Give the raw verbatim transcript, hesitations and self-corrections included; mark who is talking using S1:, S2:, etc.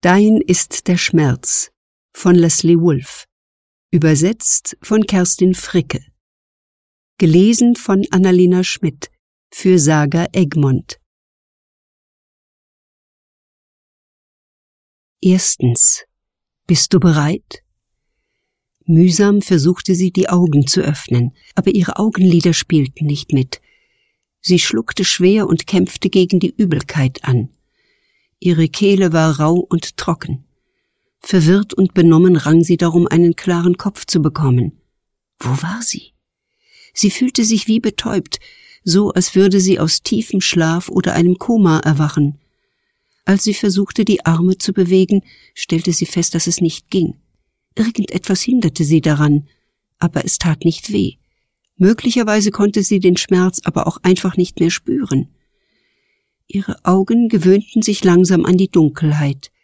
S1: Dein ist der Schmerz von Leslie Wolf. Übersetzt von Kerstin Fricke. Gelesen von Annalena Schmidt für Saga Egmont. Erstens. Bist du bereit? Mühsam versuchte sie, die Augen zu öffnen, aber ihre Augenlider spielten nicht mit. Sie schluckte schwer und kämpfte gegen die Übelkeit an. Ihre Kehle war rau und trocken. Verwirrt und benommen rang sie darum, einen klaren Kopf zu bekommen. Wo war sie? Sie fühlte sich wie betäubt, so als würde sie aus tiefem Schlaf oder einem Koma erwachen. Als sie versuchte, die Arme zu bewegen, stellte sie fest, dass es nicht ging. Irgendetwas hinderte sie daran, aber es tat nicht weh. Möglicherweise konnte sie den Schmerz aber auch einfach nicht mehr spüren. Ihre Augen gewöhnten sich langsam an die Dunkelheit.